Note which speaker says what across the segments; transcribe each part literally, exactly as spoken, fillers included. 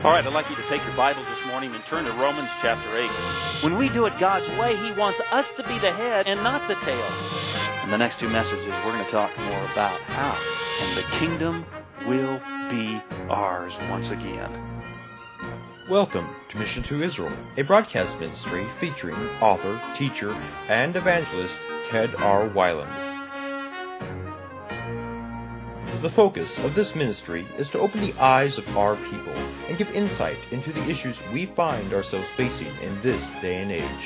Speaker 1: All right, I'd like you to take your Bibles this morning and turn to Romans chapter eight. When we do it God's way, He wants us to be the head and not the tail. In the next two messages, we're going to talk more about how, and the kingdom will be ours once again.
Speaker 2: Welcome to Mission to Israel, a broadcast ministry featuring author, teacher, and evangelist Ted R. Weiland. The focus of this ministry is to open the eyes of our people and give insight into the issues we find ourselves facing in this day and age.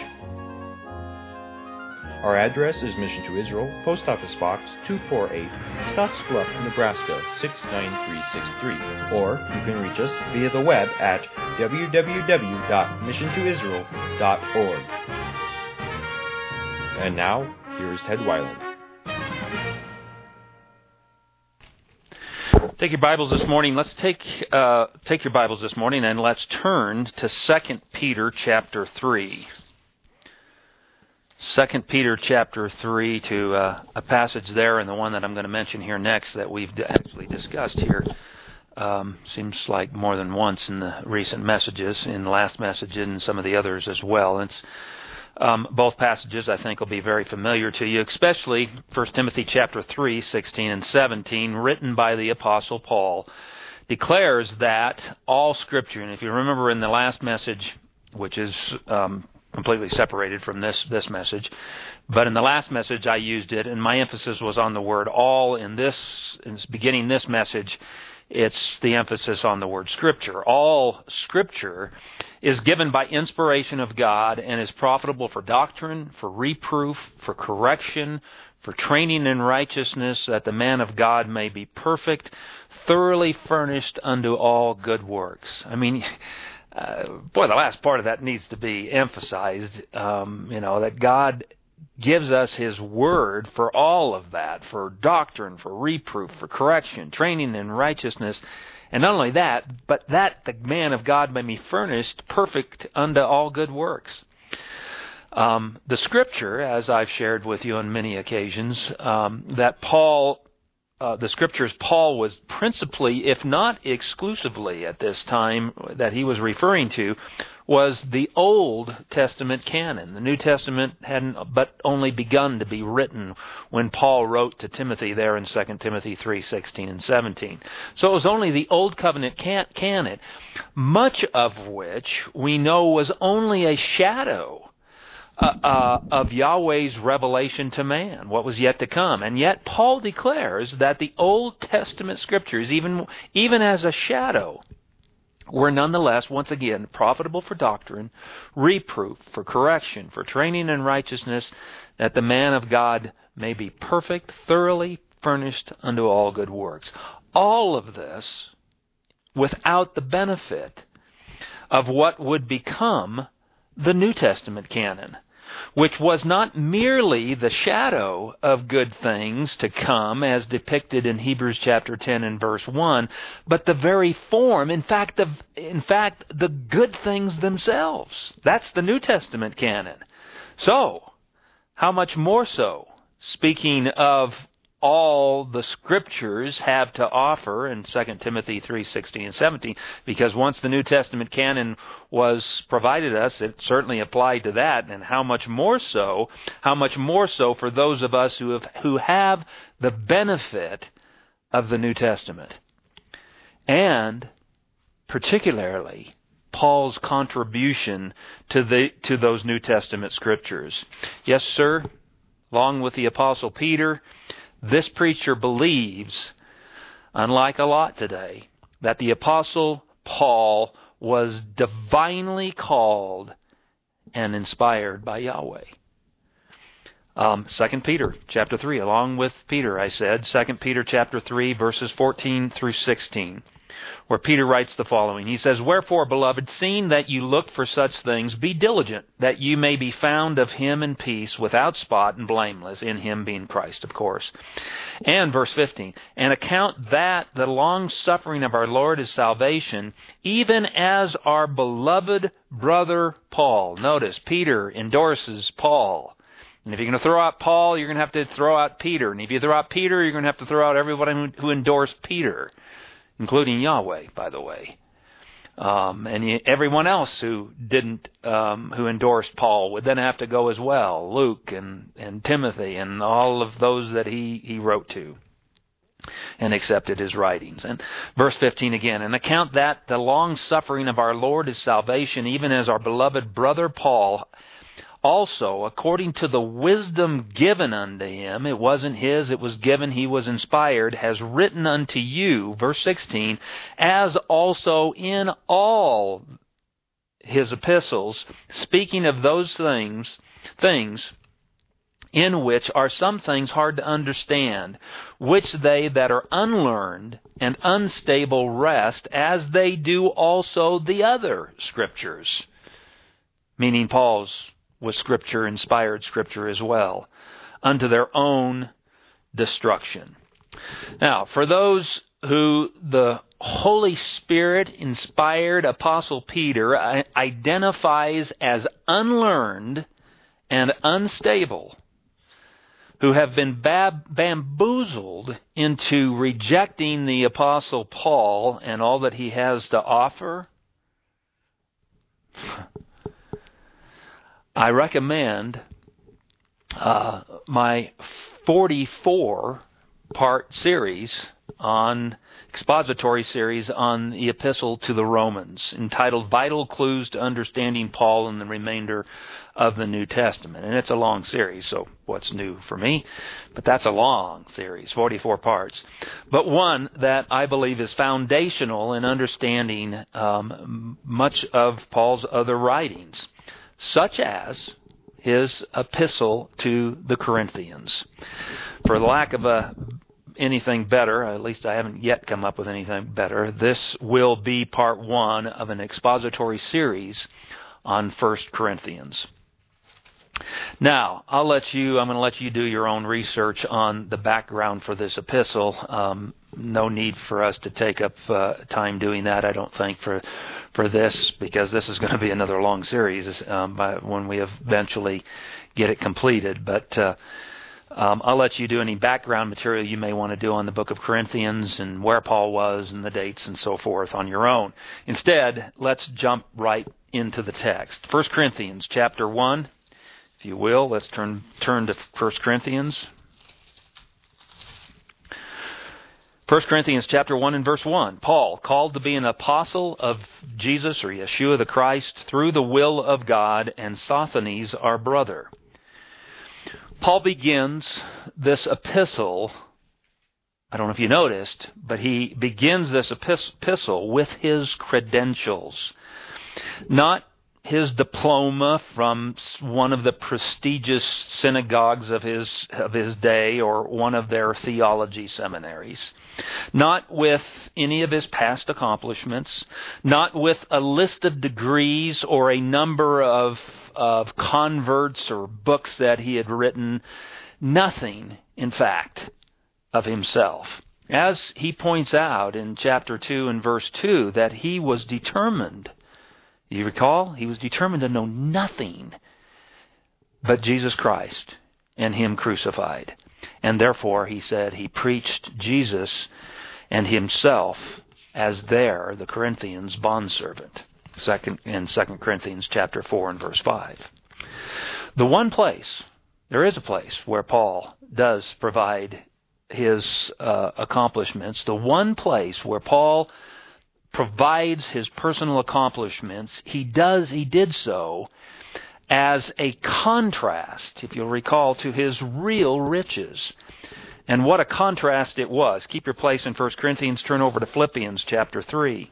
Speaker 2: Our address is Mission to Israel, Post Office Box two forty-eight, Scottsbluff, Nebraska six nine three six three, or you can reach us via the web at w w w dot mission to israel dot org. And now, here is Ted Weiland.
Speaker 1: Take your Bibles this morning. Let's take uh, take your Bibles this morning and let's turn to Second Peter chapter three. Second Peter chapter three, to uh, a passage there, and the one that I'm going to mention here next that we've actually discussed here. Um, seems like more than once in the recent messages, in the last message, and some of the others as well. It's Um, both passages, I think, will be very familiar to you, especially First Timothy chapter three, sixteen and seventeen, written by the Apostle Paul, declares that all Scripture, and if you remember in the last message, which is um, completely separated from this, this message, but in the last message I used it, and my emphasis was on the word all. In this, in beginning this message, it's the emphasis on the word Scripture. All Scripture is given by inspiration of God and is profitable for doctrine, for reproof, for correction, for training in righteousness, that the man of God may be perfect, thoroughly furnished unto all good works. I mean, uh, boy, the last part of that needs to be emphasized, um, you know, that God gives us His Word for all of that, for doctrine, for reproof, for correction, training in righteousness. And not only that, but that the man of God may be furnished perfect unto all good works. Um, the Scripture, as I've shared with you on many occasions, um, that Paul, uh, the Scriptures Paul was principally, if not exclusively at this time that he was referring to, was the Old Testament canon. The New Testament hadn't but only begun to be written when Paul wrote to Timothy there in Second Timothy three, sixteen and seventeen. So it was only the Old Covenant can- canon, much of which we know was only a shadow uh, uh, of Yahweh's revelation to man, what was yet to come. And yet Paul declares that the Old Testament Scriptures, even even as a shadow, were nonetheless, once again, profitable for doctrine, reproof, for correction, for training in righteousness, that the man of God may be perfect, thoroughly furnished unto all good works. All of this without the benefit of what would become the New Testament canon, which was not merely the shadow of good things to come as depicted in Hebrews chapter ten and verse one, but the very form, in fact, the, in fact, the good things themselves. That's the New Testament canon. So, how much more so, speaking of all the Scriptures have to offer in Second Timothy three, sixteen and seventeen, because once the New Testament canon was provided us, it certainly applied to that, and how much more so, how much more so for those of us who have, who have the benefit of the New Testament. And particularly Paul's contribution to the to those New Testament Scriptures. Yes, sir, along with the Apostle Peter, this preacher believes, unlike a lot today, that the Apostle Paul was divinely called and inspired by Yahweh. Um, Second Peter chapter three, along with Peter, I said, Second Peter chapter three, verses fourteen through sixteen, where Peter writes the following. He says, "Wherefore, beloved, seeing that you look for such things, be diligent, that you may be found of Him in peace, without spot and blameless," in Him being Christ, of course. And verse fifteen, "And account that the long-suffering of our Lord is salvation, even as our beloved brother Paul." Notice, Peter endorses Paul. And if you're going to throw out Paul, you're going to have to throw out Peter. And if you throw out Peter, you're going to have to throw out everybody who endorsed Peter, including Yahweh, by the way. Um, and he, everyone else who didn't, um, who endorsed Paul would then have to go as well. Luke and, and Timothy and all of those that he, he wrote to and accepted his writings. And verse fifteen again, and account that the long suffering of our Lord is salvation, even as our beloved brother Paul also, according to the wisdom given unto him, it wasn't his, it was given, he was inspired, has written unto you, verse sixteen, as also in all his epistles, speaking of those things, things in which are some things hard to understand, which they that are unlearned and unstable wrest, as they do also the other Scriptures. Meaning Paul's was Scripture, inspired Scripture as well, unto their own destruction. Now, for those who the Holy Spirit inspired Apostle Peter identifies as unlearned and unstable, who have been bab- bamboozled into rejecting the Apostle Paul and all that he has to offer, I recommend uh, my forty-four part series on expository series on the Epistle to the Romans, entitled Vital Clues to Understanding Paul and the Remainder of the New Testament. And it's a long series, so what's new for me? But that's a long series, forty-four parts. But one that I believe is foundational in understanding um, much of Paul's other writings, such as his epistle to the Corinthians. For lack of a anything better, at least I haven't yet come up with anything better, this will be part one of an expository series on First Corinthians. Now, I'll let you, I'm going to let you do your own research on the background for this epistle. Um, no need for us to take up uh, time doing that, I don't think, for for this, because this is going to be another long series um, by, when we eventually get it completed. But uh, Um, I'll let you do any background material you may want to do on the book of Corinthians and where Paul was and the dates and so forth on your own. Instead, let's jump right into the text. First Corinthians chapter one, if you will. Let's turn turn to First Corinthians. First Corinthians chapter one and verse one. Paul, called to be an apostle of Jesus or Yeshua the Christ through the will of God, and Sosthenes our brother. Paul begins this epistle, I don't know if you noticed, but he begins this epistle with his credentials. Not his diploma from one of the prestigious synagogues of his of his day or one of their theology seminaries. Not with any of his past accomplishments. Not with a list of degrees or a number of of converts or books that he had written. Nothing, in fact, of himself. As he points out in chapter two and verse two, that he was determined, you recall, he was determined to know nothing but Jesus Christ and Him crucified. And therefore, he said, he preached Jesus and himself as their, the Corinthians, bondservant. Second in Second Corinthians chapter four and verse five. The one place, there is a place where Paul does provide his uh, accomplishments. The one place where Paul provides his personal accomplishments, he does, he did so as a contrast, if you'll recall, to his real riches. And what a contrast it was. Keep your place in First Corinthians. Turn over to Philippians chapter three.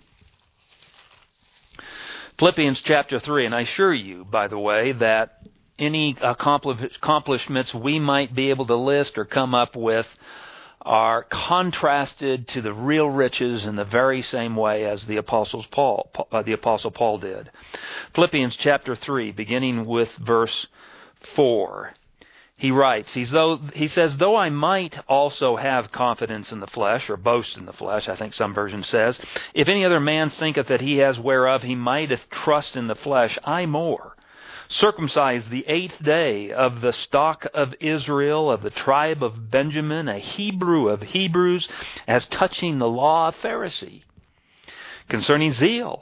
Speaker 1: Philippians chapter three, and I assure you, by the way, that any accomplishments we might be able to list or come up with are contrasted to the real riches in the very same way as the apostles Paul, uh, the apostle Paul did. Philippians chapter three, beginning with verse four. He writes, he's though, he says, though I might also have confidence in the flesh, or boast in the flesh, I think some version says, if any other man thinketh that he has whereof he mighteth trust in the flesh, I more. Circumcised the eighth day, of the stock of Israel, of the tribe of Benjamin, a Hebrew of Hebrews, as touching the law, a Pharisee. Concerning zeal,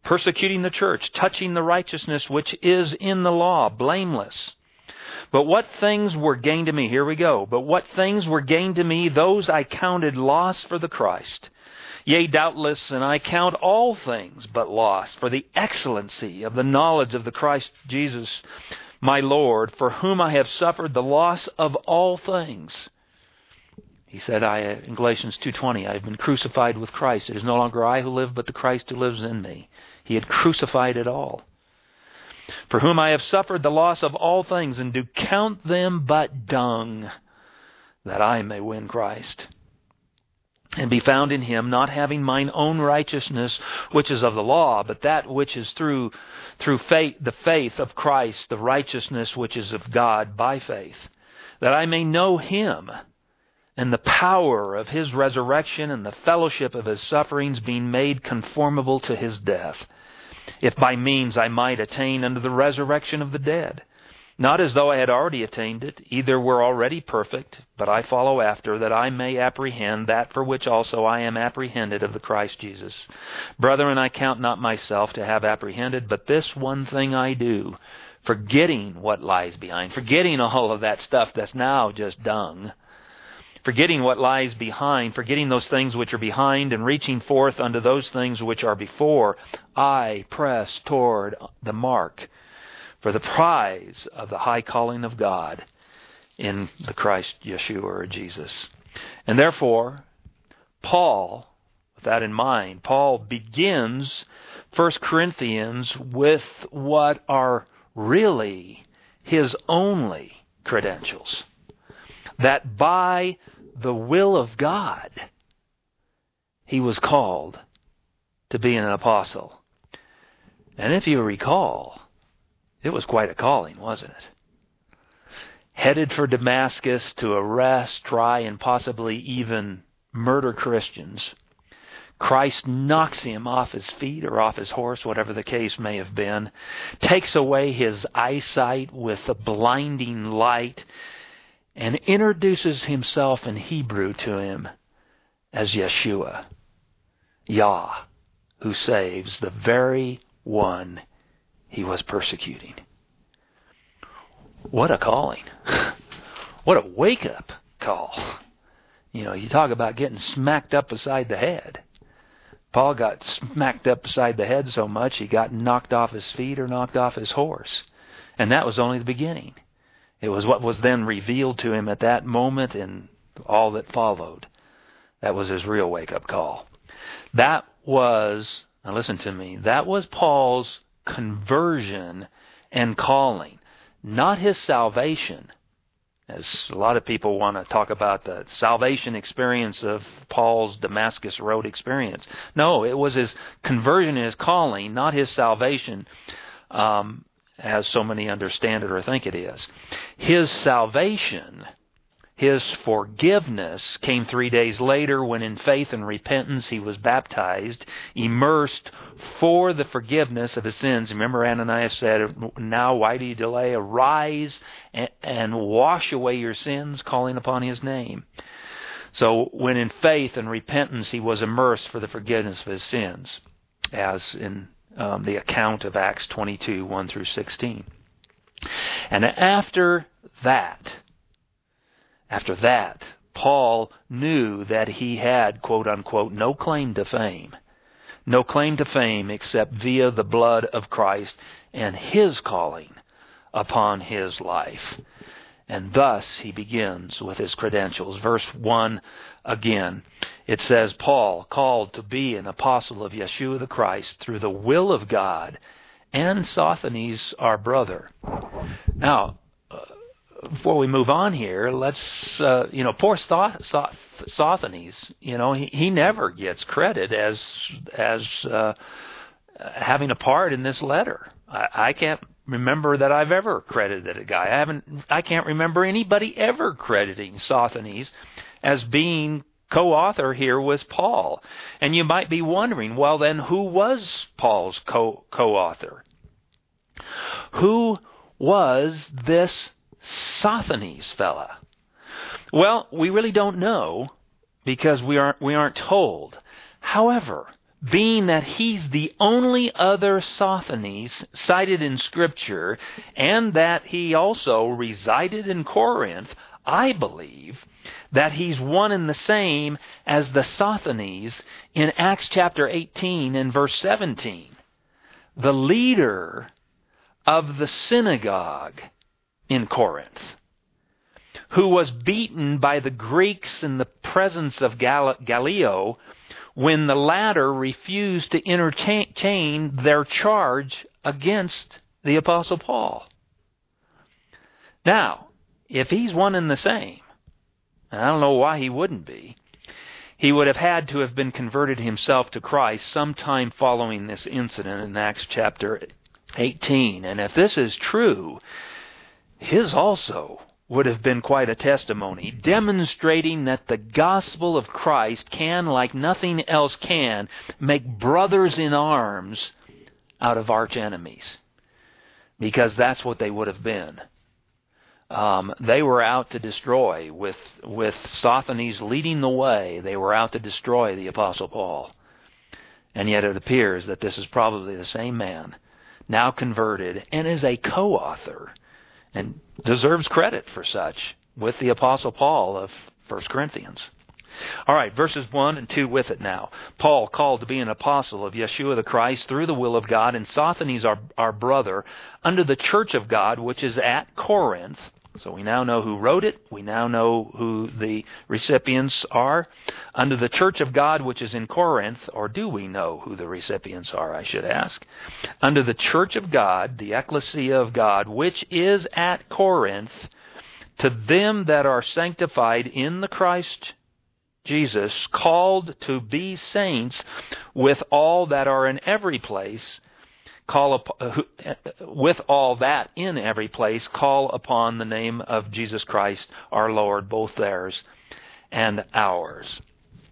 Speaker 1: persecuting the church, touching the righteousness which is in the law, blameless. But what things were gained to me, here we go, but what things were gained to me, those I counted loss for the Christ. Yea, doubtless, and I count all things but loss for the excellency of the knowledge of the Christ Jesus, my Lord, for whom I have suffered the loss of all things. He said I, in Galatians two twenty, I have been crucified with Christ. It is no longer I who live, but the Christ who lives in me. He had crucified it all. For whom I have suffered the loss of all things, and do count them but dung, that I may win Christ, and be found in Him, not having mine own righteousness, which is of the law, but that which is through through faith, the faith of Christ, the righteousness which is of God by faith, that I may know Him, and the power of His resurrection, and the fellowship of His sufferings, being made conformable to His death, if by means I might attain unto the resurrection of the dead. Not as though I had already attained it, either were already perfect, but I follow after, that I may apprehend that for which also I am apprehended of the Christ Jesus. Brethren, I count not myself to have apprehended, but this one thing I do, forgetting what lies behind, forgetting all of that stuff that's now just dung, forgetting what lies behind, forgetting those things which are behind, and reaching forth unto those things which are before, I press toward the mark for the prize of the high calling of God in the Christ Yeshua or Jesus. And therefore, Paul, with that in mind, Paul begins First Corinthians with what are really his only credentials. That by the will of God, he was called to be an apostle. And if you recall, it was quite a calling, wasn't it? Headed for Damascus to arrest, try, and possibly even murder Christians. Christ knocks him off his feet or off his horse, whatever the case may have been, takes away his eyesight with a blinding light, and introduces himself in Hebrew to him as Yeshua, Yah, who saves the very one he was persecuting. What a calling. What a wake-up call. You know, you talk about getting smacked up beside the head. Paul got smacked up beside the head so much he got knocked off his feet or knocked off his horse. And that was only the beginning. It was what was then revealed to him at that moment and all that followed. That was his real wake-up call. That was, now listen to me, that was Paul's conversion and calling, not his salvation. As a lot of people want to talk about the salvation experience of Paul's Damascus Road experience. No, it was his conversion and his calling, not his salvation, um, as so many understand it or think it is. His salvation, his forgiveness, came three days later when in faith and repentance he was baptized, immersed for the forgiveness of his sins. Remember Ananias said, now why do you delay? Arise and, and wash away your sins, calling upon his name. So when in faith and repentance he was immersed for the forgiveness of his sins, as in um, the account of Acts twenty-two, one through sixteen. And after that, After that, Paul knew that he had, quote unquote, no claim to fame. No claim to fame except via the blood of Christ and his calling upon his life. And thus he begins with his credentials. Verse one again, it says, Paul, called to be an apostle of Yeshua the Christ through the will of God, and Sosthenes our brother. Now, before we move on here, let's, uh, you know, poor Sosthenes, you know, he, he never gets credit as as uh, having a part in this letter. I, I can't remember that I've ever credited a guy. I haven't. I can't remember anybody ever crediting Sosthenes as being co-author here with Paul. And you might be wondering, well, then who was Paul's co co-author? Who was this Sosthenes fella? Well, we really don't know because we aren't we aren't told. However, being that he's the only other Sosthenes cited in Scripture, and that he also resided in Corinth, I believe that he's one and the same as the Sosthenes in Acts chapter eighteen and verse seventeen. The leader of the synagogue in Corinth, who was beaten by the Greeks in the presence of Gal- Gallio when the latter refused to entertain their charge against the Apostle Paul. Now, if he's one and the same, and I don't know why he wouldn't be, he would have had to have been converted himself to Christ sometime following this incident in Acts chapter eighteen. And if this is true, his also would have been quite a testimony, demonstrating that the gospel of Christ can, like nothing else can, make brothers in arms out of arch enemies. Because that's what they would have been. Um, they were out to destroy, with, with Sosthenes leading the way, they were out to destroy the Apostle Paul. And yet it appears that this is probably the same man, now converted, and is a co-author, and deserves credit for such, with the Apostle Paul of First Corinthians. All right, verses one and two with it now. Paul, called to be an apostle of Yeshua the Christ through the will of God, and Sosthenes our, our brother, under the church of God which is at Corinth. So we now know who wrote it. We now know who the recipients are. Under the church of God which is in Corinth, or do we know who the recipients are, I should ask. Under the church of God, the ecclesia of God, which is at Corinth, to them that are sanctified in the Christ Jesus, called to be saints, with all that are in every place, call up, uh, with all that in every place, call upon the name of Jesus Christ our Lord, both theirs and ours.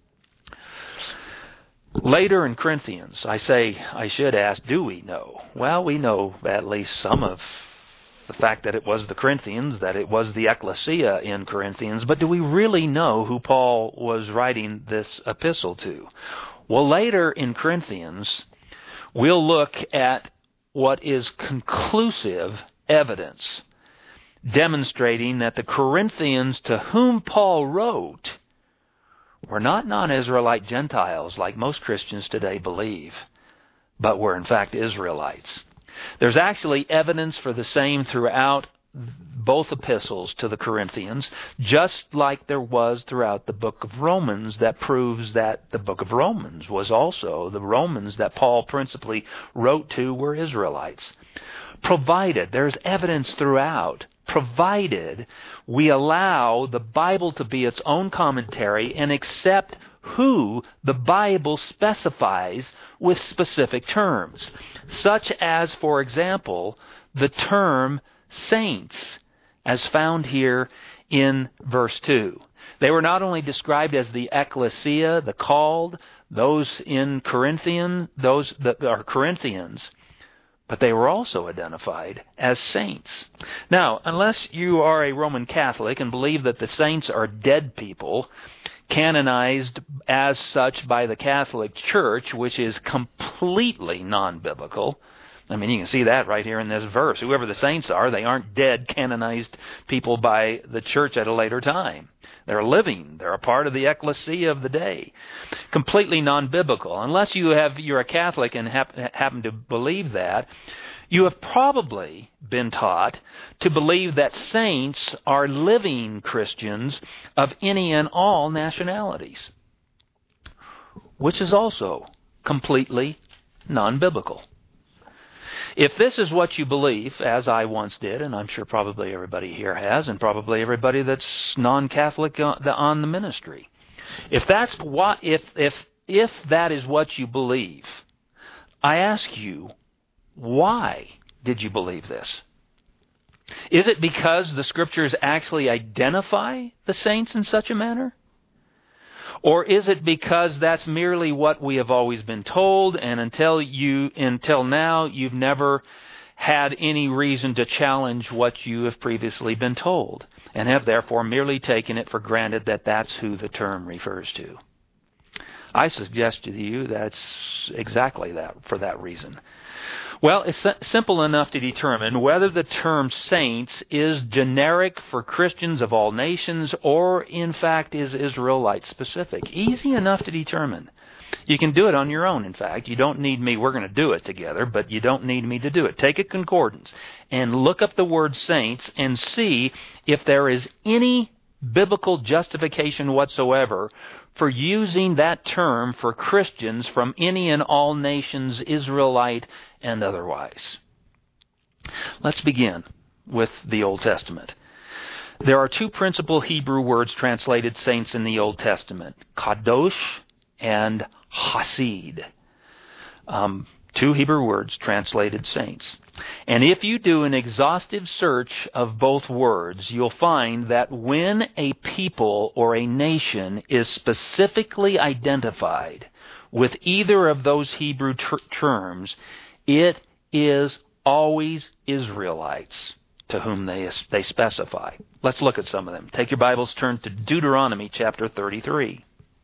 Speaker 1: Later in Corinthians, I say, I should ask, do we know? Well, we know at least some of the fact that it was the Corinthians, that it was the ecclesia in Corinthians, but do we really know who Paul was writing this epistle to? Well, later in Corinthians, we'll look at what is conclusive evidence demonstrating that the Corinthians to whom Paul wrote were not non-Israelite Gentiles like most Christians today believe, but were in fact Israelites. There's actually evidence for the same throughout both epistles to the Corinthians, just like there was throughout the book of Romans, that proves that the book of Romans was also, the Romans that Paul principally wrote to were Israelites. Provided, there's evidence throughout, provided we allow the Bible to be its own commentary and accept who the Bible specifies with specific terms, such as, for example, the term saints, as found here in verse two. They were not only described as the ecclesia, the called, those in Corinthian, those that are Corinthians, but they were also identified as saints. Now, unless you are a Roman Catholic and believe that the saints are dead people, canonized as such by the Catholic Church, which is completely non-biblical. I mean, you can see that right here in this verse. Whoever the saints are, they aren't dead, canonized people by the church at a later time. They're living. They're a part of the ecclesia of the day. Completely non-biblical. Unless you have, you're a Catholic and hap, happen to believe that, you have probably been taught to believe that saints are living Christians of any and all nationalities, which is also completely non-biblical. If this is what you believe, as I once did, and I'm sure probably everybody here has, and probably everybody that's non-Catholic on the ministry, if that's what, if if if that is what you believe, I ask you, why did you believe this? Is it because the Scriptures actually identify the saints in such a manner? Or is it because that's merely what we have always been told, and until you, until now, you've never had any reason to challenge what you have previously been told, and have therefore merely taken it for granted that that's who the term refers to? I suggest to you that it's exactly that, for that reason. Well, it's simple enough to determine whether the term saints is generic for Christians of all nations or, in fact, is Israelite specific. Easy enough to determine. You can do it on your own, in fact. You don't need me. We're going to do it together, but you don't need me to do it. Take a concordance and look up the word saints and see if there is any biblical justification whatsoever for using that term for Christians from any and all nations, Israelite and otherwise. Let's begin with the Old Testament. There are two principal Hebrew words translated saints in the Old Testament, kadosh and hasid. Um, two Hebrew words translated saints. And if you do an exhaustive search of both words, you'll find that when a people or a nation is specifically identified with either of those Hebrew ter- terms, it is always Israelites to whom they, they specify. Let's look at some of them. Take your Bibles, turn to Deuteronomy chapter thirty-three.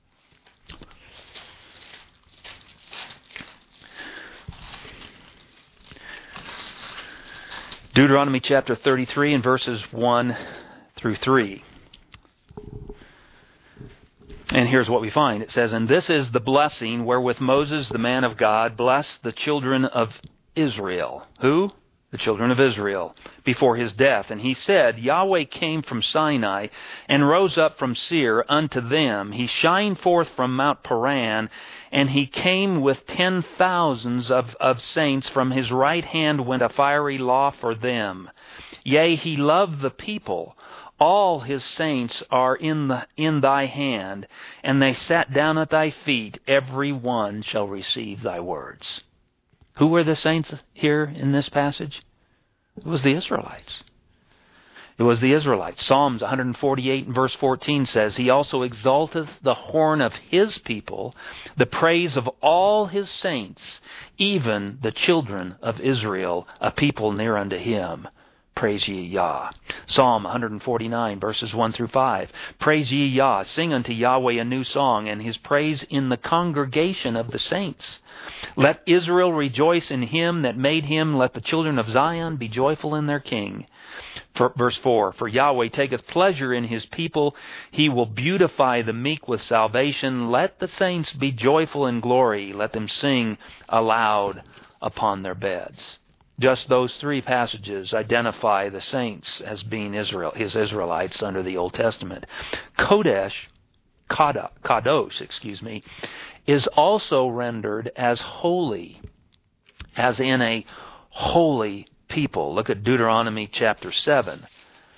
Speaker 1: Deuteronomy chapter thirty-three and verses one through three. And here's what we find. It says, "And this is the blessing wherewith Moses, the man of God, blessed the children of Israel." Who? The children of Israel, before his death. And he said, Yahweh came from Sinai and rose up from Seir unto them. He shined forth from Mount Paran, and he came with ten thousands of, of saints. From his right hand went a fiery law for them. Yea, he loved the people. All his saints are in the in thy hand, and they sat down at thy feet. Every one shall receive thy words. Who were the saints here in this passage? It was the Israelites. It was the Israelites. Psalms one forty-eight and verse fourteen says, He also exalteth the horn of His people, the praise of all His saints, even the children of Israel, a people near unto Him. Praise ye Yah. Psalm one forty-nine, verses one through five. Praise ye Yah. Sing unto Yahweh a new song, and His praise in the congregation of the saints. Let Israel rejoice in Him that made him. Let the children of Zion be joyful in their King. For, verse four, For Yahweh taketh pleasure in His people. He will beautify the meek with salvation. Let the saints be joyful in glory. Let them sing aloud upon their beds. Just those three passages identify the saints as being Israel, His Israelites under the Old Testament. Kodesh, Kadosh, excuse me, is also rendered as holy, as in a holy people. Look at Deuteronomy chapter seven.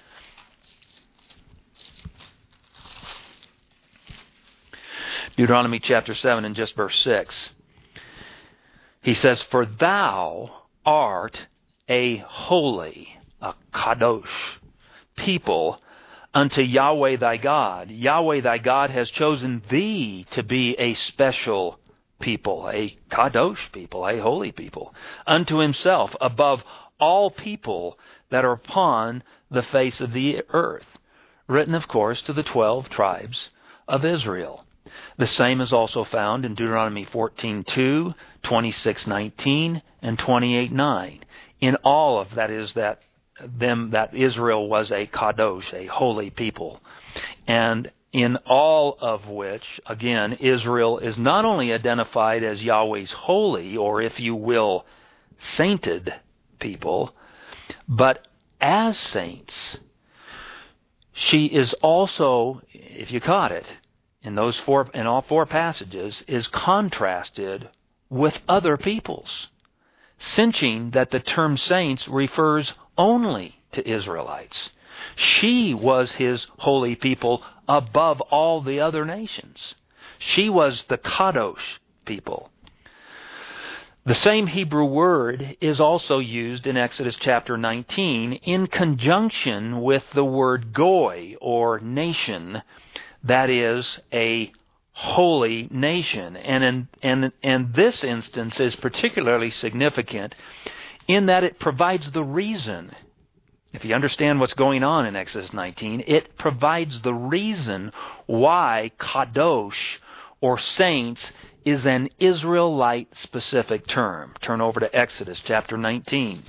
Speaker 1: Deuteronomy chapter seven and just verse six. He says, For thou art a holy, a kadosh, people unto Yahweh thy God. Yahweh thy God has chosen thee to be a special people, a kadosh people, a holy people, unto Himself above all people that are upon the face of the earth. Written, of course, to the twelve tribes of Israel. The same is also found in Deuteronomy fourteen two, twenty-six nineteen, and twenty-eight nine. In all of that is that them that Israel was a kadosh, a holy people. And in all of which, again, Israel is not only identified as Yahweh's holy, or if you will, sainted people, but as saints. She is also, if you caught it, in those four, in all four passages, is contrasted with other peoples, cinching that the term saints refers only to Israelites. She was His holy people above all the other nations. She was the kadosh people. The same Hebrew word is also used in Exodus chapter nineteen in conjunction with the word goy, or nation, that is a holy nation. And in, and, and this instance is particularly significant in that it provides the reason. If you understand what's going on in Exodus nineteen, it provides the reason why kadosh or saints is an Israelite-specific term. Turn over to Exodus chapter nineteen.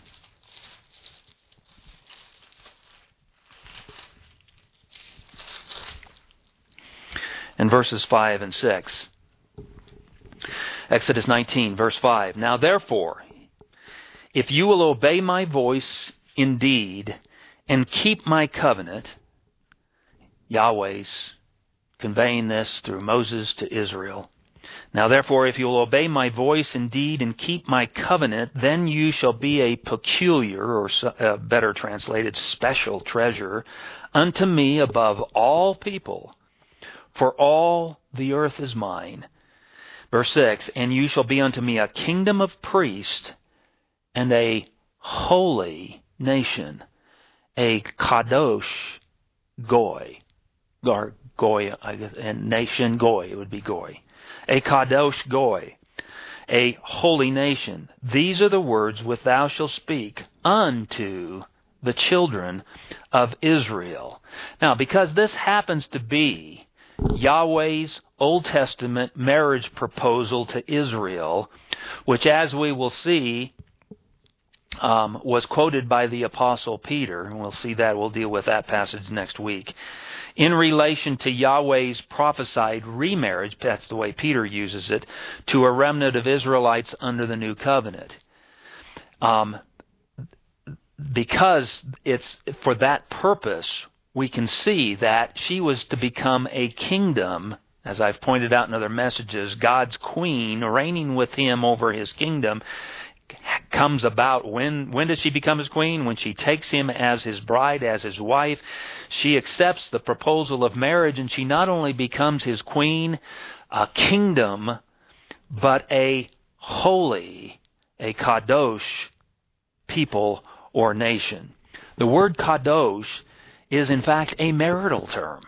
Speaker 1: And verses five and six. Exodus nineteen, verse five. Now therefore, if you will obey my voice indeed, and keep my covenant, Yahweh's conveying this through Moses to Israel. Now therefore, if you will obey my voice indeed and keep my covenant, then you shall be a peculiar, or uh, better translated, special treasure unto me above all people, for all the earth is mine. Verse six, and you shall be unto me a kingdom of priests and a holy nation, a kadosh goy, or goy, I guess, and nation goy, it would be goy. A kadosh goy, a holy nation. These are the words which thou shalt speak unto the children of Israel. Now, because this happens to be Yahweh's Old Testament marriage proposal to Israel, which, as we will see, um, was quoted by the Apostle Peter, and we'll see that, we'll deal with that passage next week, in relation to Yahweh's prophesied remarriage, that's the way Peter uses it, to a remnant of Israelites under the new covenant. Um, because it's for that purpose, we can see that she was to become a kingdom, as I've pointed out in other messages. God's queen, reigning with him over his kingdom, comes about. When when does she become his queen? When she takes him as his bride, as his wife. She accepts the proposal of marriage, and she not only becomes his queen, a kingdom, but a holy, a kadosh people or nation. The word kadosh is in fact a marital term.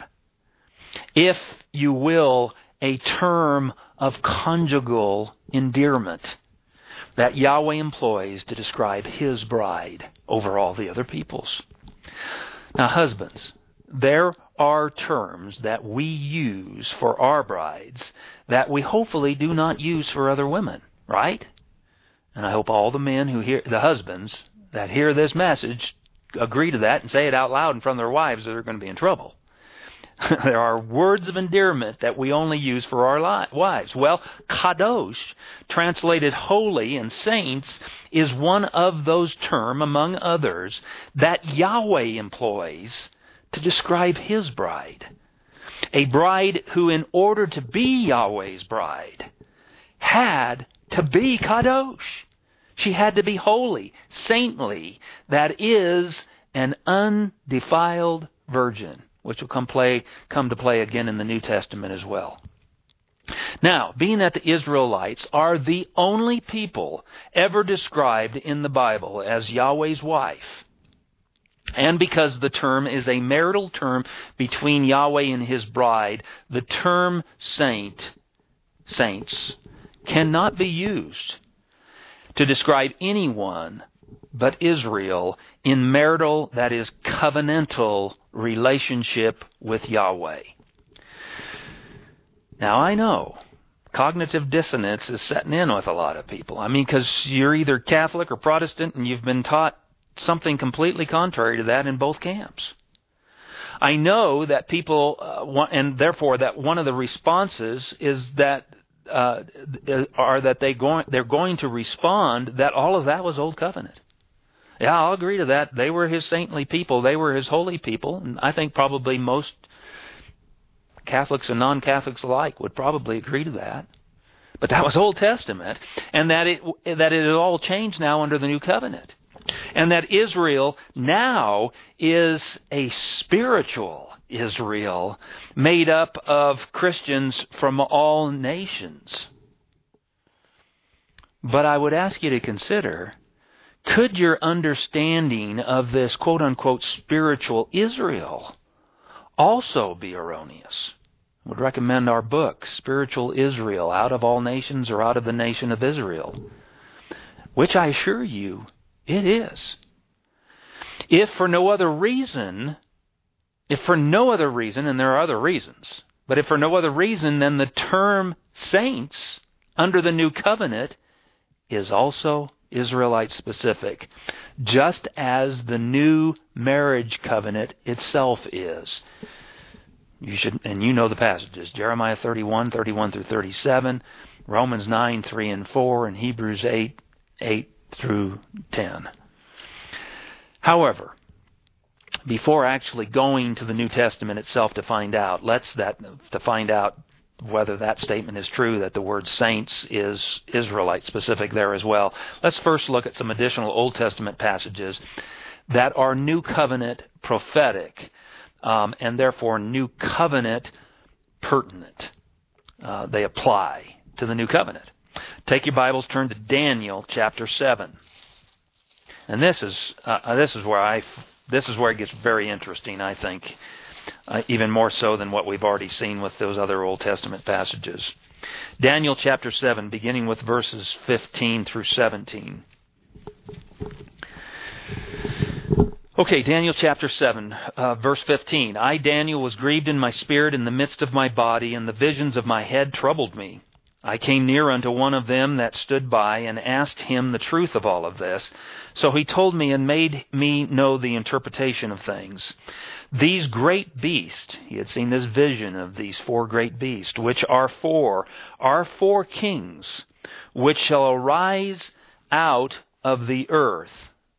Speaker 1: If you will, a term of conjugal endearment that Yahweh employs to describe his bride over all the other peoples. Now, husbands, there are terms that we use for our brides that we hopefully do not use for other women, right? And I hope all the men who hear, the husbands that hear this message, agree to that and say it out loud in front of their wives, or they're going to be in trouble. There are words of endearment that we only use for our li- wives. Well, kadosh, translated holy and saints, is one of those terms, among others, that Yahweh employs to describe his bride. A bride who, in order to be Yahweh's bride, had to be kadosh. She had to be holy, saintly, that is, an undefiled virgin, which will come play come to play again in the New Testament as well. Now, being that the Israelites are the only people ever described in the Bible as Yahweh's wife, and because the term is a marital term between Yahweh and his bride, the term saint, saints, cannot be used to describe anyone but Israel in marital, that is, covenantal relationship with Yahweh. Now, I know cognitive dissonance is setting in with a lot of people. I mean, because you're either Catholic or Protestant and you've been taught something completely contrary to that in both camps. I know that people, uh, want, and therefore that one of the responses is that Uh, are that they going they're going to respond that all of that was Old Covenant. Yeah, I'll agree to that. They were his saintly people. They were his holy people. And I think probably most Catholics and non-Catholics alike would probably agree to that. But that was Old Testament, and that it that it had all changed now under the New Covenant, and that Israel now is a spiritual Israel, made up of Christians from all nations. But I would ask you to consider, could your understanding of this quote-unquote spiritual Israel also be erroneous? I would recommend our book, Spiritual Israel, Out of All Nations or Out of the Nation of Israel, which I assure you it is. If for no other reason If for no other reason, and there are other reasons, But if for no other reason, then the term saints under the new covenant is also Israelite specific, just as the new marriage covenant itself is. You should, and you know the passages: Jeremiah thirty-one, thirty-one through thirty-seven, Romans nine, three and four, and Hebrews eight, eight through ten. However, before actually going to the New Testament itself to find out, let's that to find out whether that statement is true, that the word saints is Israelite specific there as well. Let's first look at some additional Old Testament passages that are New Covenant prophetic, um, and therefore New Covenant pertinent. Uh, they apply to the New Covenant. Take your Bibles, turn to Daniel chapter seven, and this is uh, this is where I this is where it gets very interesting, I think. Uh, even more so than what we've already seen with those other Old Testament passages. Daniel chapter seven, beginning with verses fifteen through seventeen. Okay, Daniel chapter seven, uh, verse fifteen. I, Daniel, was grieved in my spirit in the midst of my body, and the visions of my head troubled me. I came near unto one of them that stood by, and asked him the truth of all of this. So he told me and made me know the interpretation of things. These great beasts, he had seen this vision of these four great beasts, which are four, are four kings, which shall arise out of the earth.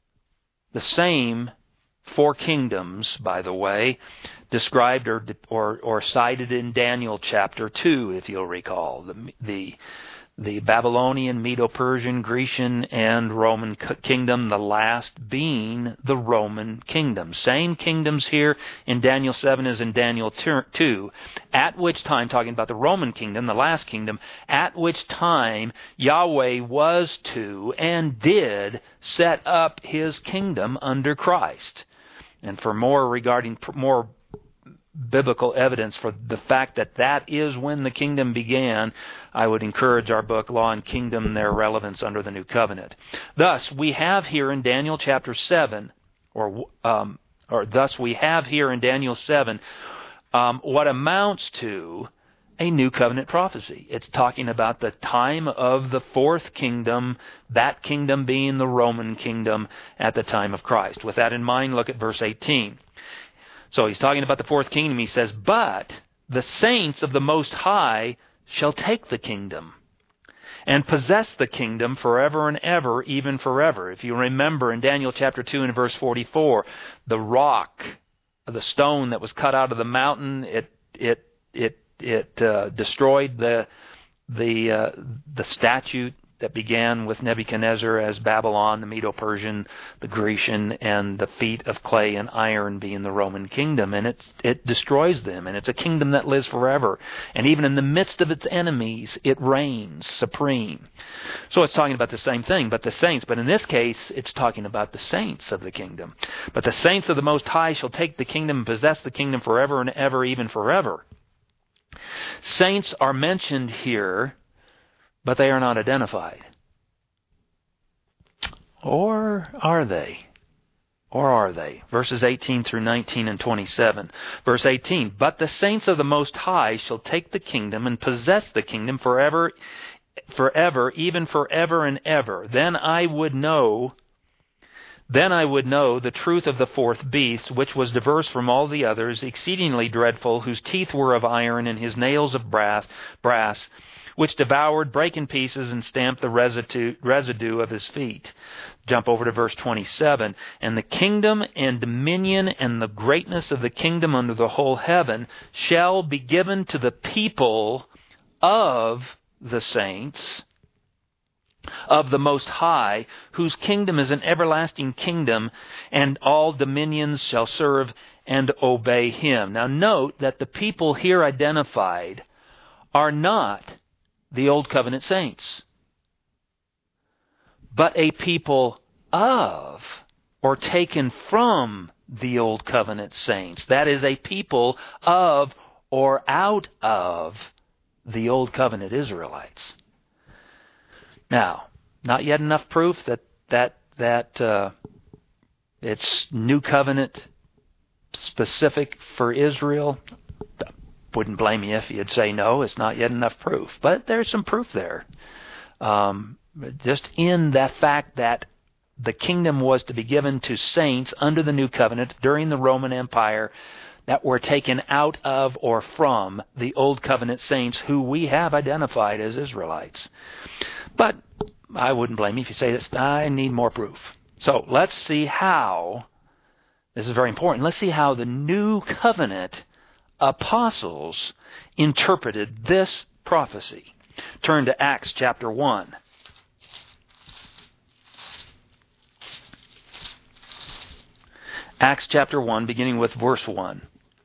Speaker 1: The same four kingdoms, by the way, described or or, or cited in Daniel chapter two, if you'll recall. The the the Babylonian, Medo-Persian, Grecian, and Roman kingdom, the last being the Roman kingdom. Same kingdoms here in Daniel seven as in Daniel two, at which time, talking about the Roman kingdom, the last kingdom, at which time Yahweh was to and did set up His kingdom under Christ. And for more regarding, more biblical evidence for the fact that that is when the kingdom began, I would encourage our book, Law and Kingdom, their relevance under the New Covenant. Thus, we have here in Daniel chapter seven, or um, or thus we have here in Daniel seven, um, what amounts to a New Covenant prophecy. It's talking about the time of the fourth kingdom, that kingdom being the Roman kingdom at the time of Christ. With that in mind, look at verse eighteen. So he's talking about the fourth kingdom. He says, but the saints of the Most High shall take the kingdom and possess the kingdom forever and ever, even forever. If you remember in Daniel chapter two and verse forty-four, the rock, the stone that was cut out of the mountain, it it it it uh, destroyed the the uh, the statute that began with Nebuchadnezzar as Babylon, the Medo-Persian, the Grecian, and the feet of clay and iron being the Roman kingdom. And it, it destroys them, and it's a kingdom that lives forever. And even in the midst of its enemies, it reigns supreme. So it's talking about the same thing, but the saints. But in this case, it's talking about the saints of the kingdom. But the saints of the Most High shall take the kingdom and possess the kingdom forever and ever, even forever. Saints are mentioned here, but they are not identified. Or are they? Or are they? Verses eighteen through nineteen and twenty-seven. Verse eighteen, but the saints of the Most High shall take the kingdom and possess the kingdom forever, forever, even forever and ever. Then I would know, then I would know the truth of the fourth beast, which was diverse from all the others, exceedingly dreadful, whose teeth were of iron and his nails of brass, brass, which devoured, brake in pieces, and stamped the residue, residue of his feet. Jump over to verse twenty-seven. And the kingdom and dominion and the greatness of the kingdom under the whole heaven shall be given to the people of the saints of the Most High, whose kingdom is an everlasting kingdom, and all dominions shall serve and obey him. Now note that the people here identified are not the Old Covenant saints, but a people of, or taken from, the Old Covenant saints. That is, a people of or out of the Old Covenant Israelites. Now, not yet enough proof that that that uh, it's New Covenant specific for Israel. wouldn't blame you if you'd say no, it's not yet enough proof. But there's some proof there. Um, just in that fact that the kingdom was to be given to saints under the new covenant during the Roman Empire that were taken out of or from the old covenant saints who we have identified as Israelites. But I wouldn't blame you if you say this. I need more proof. So let's see how, this is very important, let's see how the new covenant apostles interpreted this prophecy. Turn to Acts chapter one. Acts chapter one, beginning with verse one.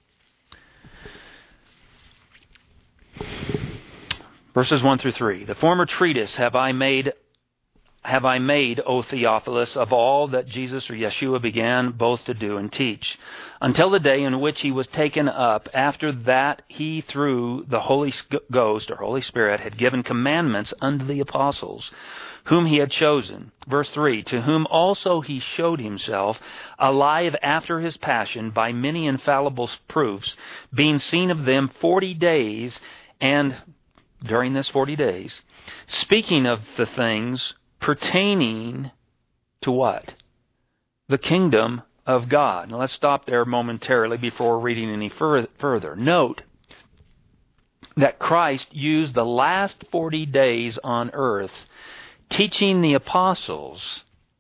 Speaker 1: Verses one through three. The former treatise have I made have I made, O Theophilus, of all that Jesus or Yeshua began both to do and teach, until the day in which he was taken up. After that he, through the Holy Ghost, or Holy Spirit, had given commandments unto the apostles, whom he had chosen. Verse three, to whom also he showed himself alive after his passion by many infallible proofs, being seen of them forty days, and during this forty days, speaking of the things pertaining to what? The kingdom of God. Now let's stop there momentarily before reading any further. Note that Christ used the last forty days on earth teaching the apostles,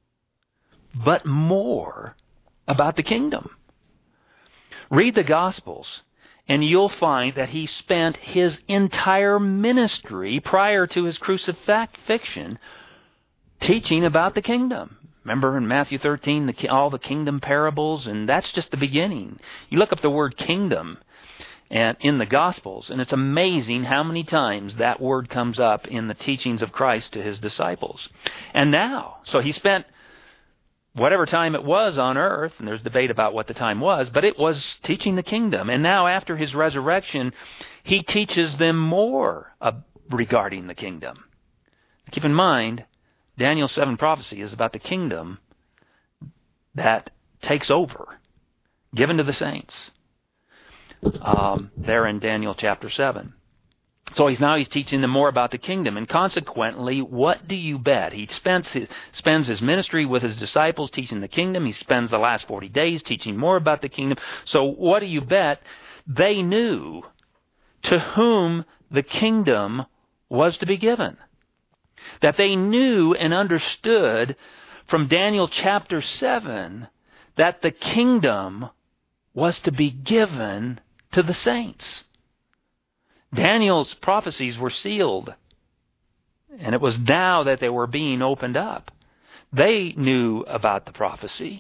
Speaker 1: but more about the kingdom. Read the Gospels, and you'll find that he spent his entire ministry prior to his crucifixion teaching about the kingdom. Remember in Matthew thirteen, the, all the kingdom parables, and that's just the beginning. You look up the word kingdom and in the Gospels, and it's amazing how many times that word comes up in the teachings of Christ to his disciples. And now, so he spent whatever time it was on earth, and there's debate about what the time was, but it was teaching the kingdom. And now after his resurrection, he teaches them more uh, regarding the kingdom. Keep in mind, Daniel seven prophecy is about the kingdom that takes over, given to the saints. Um, there in Daniel chapter seven. So he's now he's teaching them more about the kingdom, and consequently, what do you bet? He spends his, spends his ministry with his disciples teaching the kingdom. He spends the last forty days teaching more about the kingdom. So what do you bet? They knew to whom the kingdom was to be given. That they knew and understood from Daniel chapter seven that the kingdom was to be given to the saints. Daniel's prophecies were sealed, and it was now that they were being opened up. They knew about the prophecy.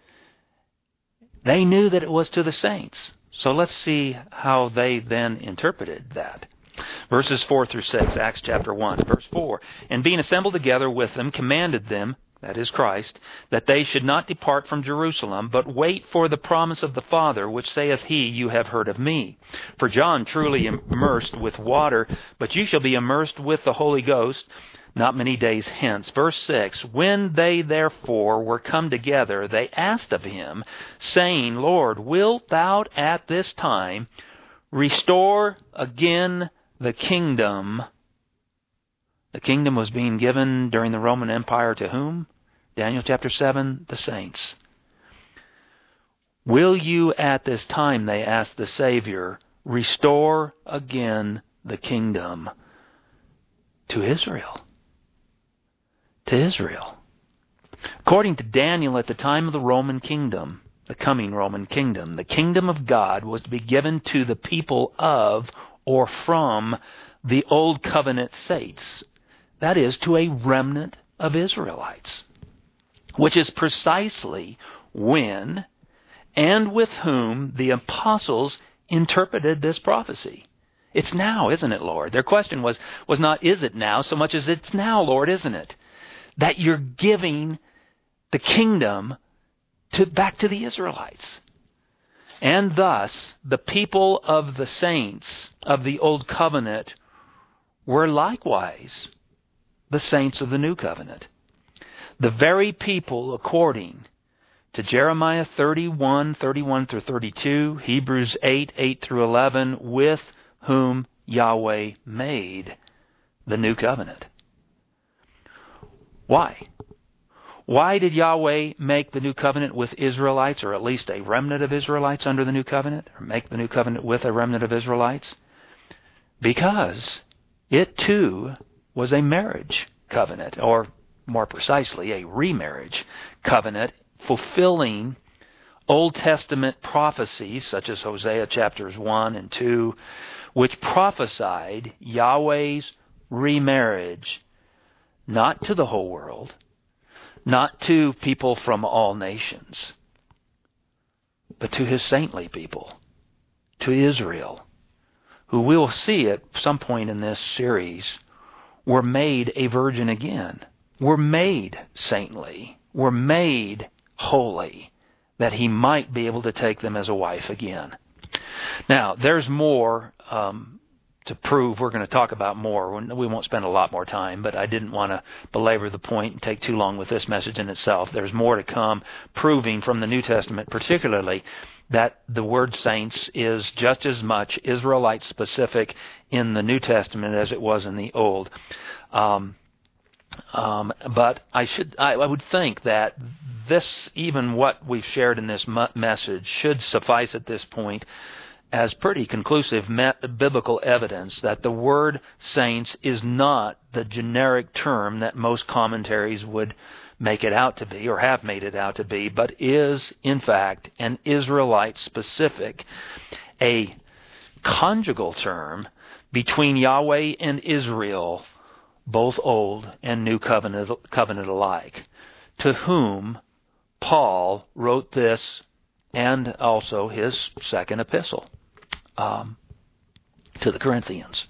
Speaker 1: They knew that it was to the saints. So let's see how they then interpreted that. Verses four through six, Acts chapter one. Verse four, and being assembled together with them, commanded them, that is Christ, that they should not depart from Jerusalem, but wait for the promise of the Father, which saith he, you have heard of me. For John truly immersed with water, but you shall be immersed with the Holy Ghost not many days hence. Verse six, when they therefore were come together, they asked of him, saying, Lord, wilt thou at this time restore again the kingdom? The kingdom was being given during the Roman Empire to whom? Daniel chapter seven, the saints. Will you at this time, they asked the Savior, restore again the kingdom to Israel? To Israel. According to Daniel, at the time of the Roman kingdom, the coming Roman kingdom, the kingdom of God was to be given to the people of or from the old covenant saints. That is, to a remnant of Israelites, which is precisely when and with whom the apostles interpreted this prophecy. It's now, isn't it, Lord? Their question was, was not, is it now, so much as it's now, Lord, isn't it? That you're giving the kingdom to back to the Israelites. And thus, the people of the saints of the old covenant were likewise the saints of the new covenant. The very people according to Jeremiah thirty-one, thirty-one through thirty-two, Hebrews eight, eight through eleven, with whom Yahweh made the new covenant. Why? Why did Yahweh make the new covenant with Israelites, or at least a remnant of Israelites under the new covenant, or make the new covenant with a remnant of Israelites? Because it too was a marriage covenant, or more precisely, a remarriage covenant, fulfilling Old Testament prophecies, such as Hosea chapters one and two, which prophesied Yahweh's remarriage, not to the whole world, not to people from all nations, but to His saintly people, to Israel, who we will see at some point in this series were made a virgin again, were made saintly, were made holy, that He might be able to take them as a wife again. Now, there's more um, to prove. We're going to talk about more. We won't spend a lot more time, but I didn't want to belabor the point and take too long with this message in itself. There's more to come, proving from the New Testament particularly that the word saints is just as much Israelite-specific in the New Testament as it was in the Old. Um, um, but I should, I, I would think that this, even what we've shared in this mu- message, should suffice at this point as pretty conclusive met- biblical evidence that the word saints is not the generic term that most commentaries would make it out to be, or have made it out to be, but is, in fact, an Israelite-specific, a conjugal term between Yahweh and Israel, both Old and New Covenant, covenant alike, to whom Paul wrote this and also his second epistle um, to the Corinthians.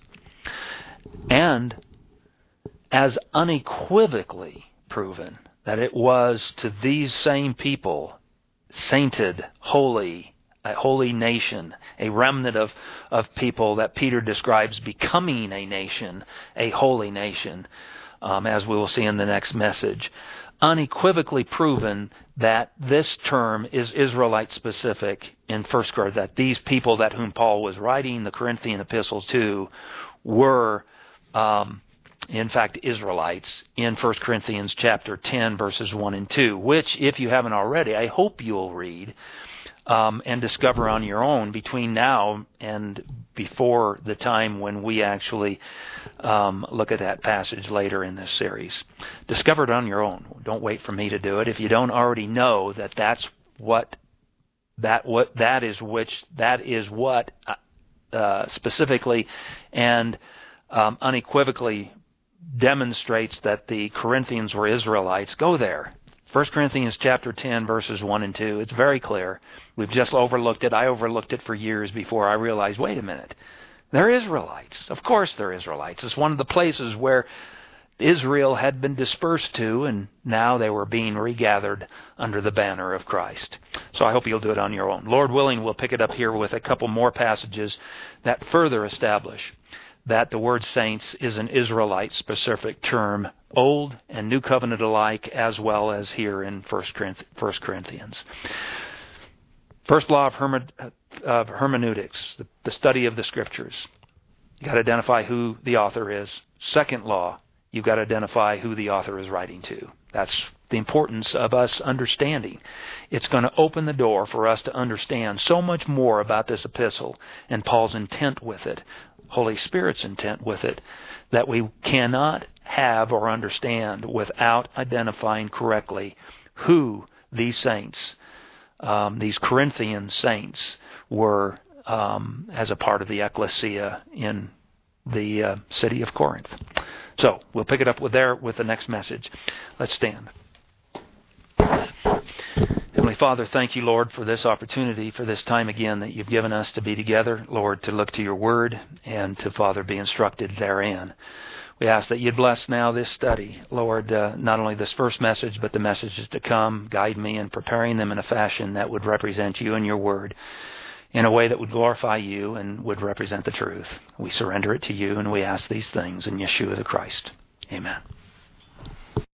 Speaker 1: And as unequivocally proven that it was to these same people, sainted, holy, a holy nation, a remnant of, of people that Peter describes becoming a nation, a holy nation, um, as we will see in the next message. Unequivocally proven that this term is Israelite-specific in First Corinthians, that these people that whom Paul was writing the Corinthian epistles to were um, in fact, Israelites in First Corinthians chapter ten, verses one and two, which, if you haven't already, I hope you'll read um, and discover on your own between now and before the time when we actually um, look at that passage later in this series. Discover it on your own. Don't wait for me to do it. If you don't already know that that's what that what that is which that is what uh, specifically and um, unequivocally demonstrates that the Corinthians were Israelites, go there. First Corinthians chapter ten, verses one and two. It's very clear. We've just overlooked it. I overlooked it for years before I realized, wait a minute, they're Israelites. Of course they're Israelites. It's one of the places where Israel had been dispersed to, and now they were being regathered under the banner of Christ. So I hope you'll do it on your own. Lord willing, we'll pick it up here with a couple more passages that further establish that the word saints is an Israelite-specific term, Old and New Covenant alike, as well as here in First Corinthians. First law of, herme- of hermeneutics, the, the study of the Scriptures. You've got to identify who the author is. Second law, you've got to identify who the author is writing to. That's the importance of us understanding. It's going to open the door for us to understand so much more about this epistle and Paul's intent with it, Holy Spirit's intent with it, that we cannot have or understand without identifying correctly who these saints, um, these Corinthian saints, were um, as a part of the ecclesia in the uh, city of Corinth. So we'll pick it up with there with the next message. Let's stand. Heavenly Father, thank you, Lord, for this opportunity, for this time again that you've given us to be together, Lord, to look to your word and to, Father, be instructed therein. We ask that you'd bless now this study, Lord, uh, not only this first message, but the messages to come. Guide me in preparing them in a fashion that would represent you and your word in a way that would glorify you and would represent the truth. We surrender it to you, and we ask these things in Yeshua the Christ. Amen.